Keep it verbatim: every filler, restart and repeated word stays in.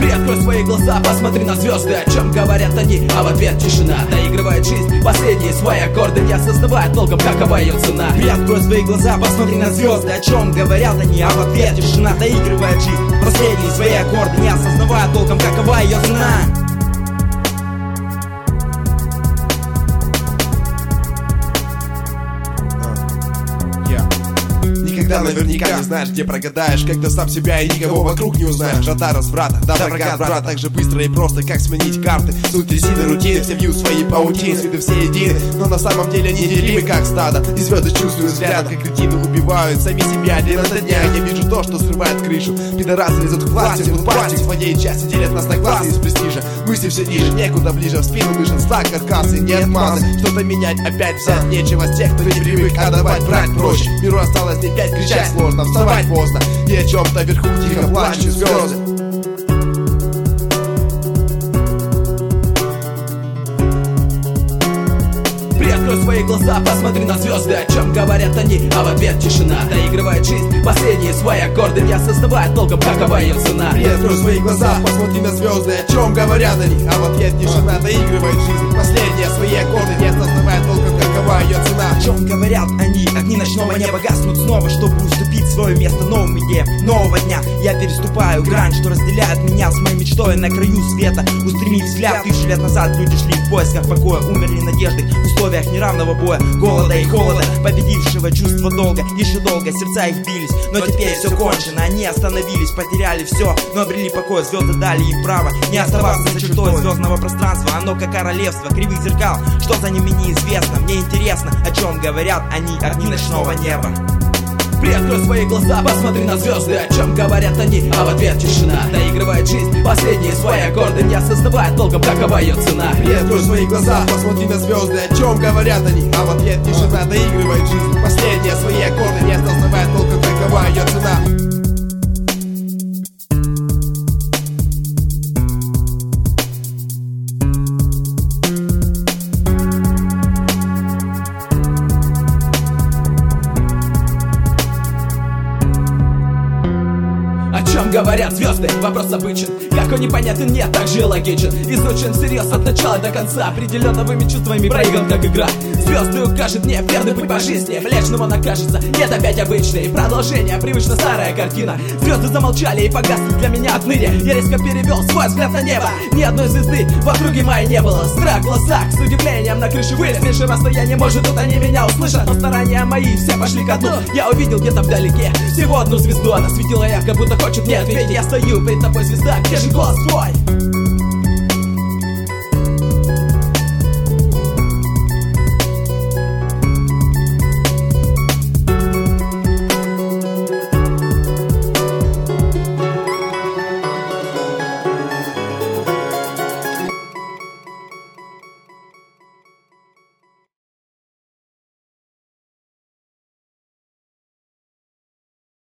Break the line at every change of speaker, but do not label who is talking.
Приоткрой свои глаза, посмотри на звезды. О чем говорят они, а в ответ тишина. Доигрывает жизнь последние свои аккорды, не осознавая толком, какова ее цена.
Приоткрой свои глаза, посмотри на звезды. О чем говорят они, а в ответ тишина. Доигрывает жизнь последние свои аккорды, не осознавая толком, какова ее цена.
Никогда наверняка не знаешь, где прогадаешь, когда сам себя и никого вокруг не узнаешь. Врата разврата, да врага брата, так же быстро и просто, как сменить карты. Суть трясины, рутины, все вьют свои паутины, с виду все едины, но на самом деле они делимы, как стадо. И звезды чувствуют взглядом, как кретины убивают сами себя день ото дня. Я вижу то, что срывает крышу. Пидорасы лезут к власти, в власти в своей части делят нас на классы из престижа. Мысли все ниже, некуда ближе, в спину большинства каркасы, нет маны. Что-то менять, опять взять нечего с тех, кто не привык отдавать, брать проще. Миру осталось не пять, кричать сложно, вставать поздно. И о чем-то вверху тихо плачут звезды.
Приоткрой свои глаза, посмотри на звезды. О чем говорят они, а в ответ тишина. Доигрывает жизнь последние свои аккорды, не осознавая толком, какова ее цена.
Приоткрой свои глаза, посмотри на звезды. О чем говорят они, а в ответ тишина. Доигрывает жизнь последние свои аккорды, не осознавая толком, какова ее цена.
О чем говорят они, огни ночного неба гаснут снова, чтобы уступить свое место новым идеям нового дня. Я переступаю грань, что разделяет меня с моей мечтой на краю света. Устремив взгляд, тысячи лет назад люди шли в поисках покоя, умерли надежды в условиях неравного боя, голода и холода, победившего чувство долга. Еще долго сердца их бились, но теперь все кончено. Они остановились, потеряли все, но обрели покой. Звезды дали им право не оставаться за чертой звездного пространства. Оно как королевство кривых зеркал, что за ними неизвестно. Мне интересно, о чем говорят они, огни ночного неба.
Приоткрой свои глаза, посмотри на звезды. О чем говорят они, а в ответ тишина. Доигрывает жизнь последние свои аккорды, не осознавая толком, какова ее цена.
Приоткрой свои глаза, посмотри на звезды. О чем говорят они, а в ответ тишина. Доигрывает жизнь последние свои аккорды, не осознавая толком, какова ее цена.
О чем говорят звезды? Вопрос обычен. Как он непонятен, нет, так же логичен. Изучен всерьез от начала до конца, определенными чувствами проигран, как игра. Звезды укажет мне верный путь по жизни. Млечным он окажется, нет, опять обычный. Продолжение, привычно старая картина. Звезды замолчали и погасли для меня отныне. Я резко перевел свой взгляд на небо. Ни одной звезды в округе моей не было. Страх в глазах, с удивлением на крыше вылез. Меньше расстояние, может тут они меня услышат. Но старания мои все пошли ко дну. Я увидел где-то вдалеке всего одну звезду. Она светила ярко, будто хочет мне ответить. Я стою перед тобой, звезда, где же голос твой?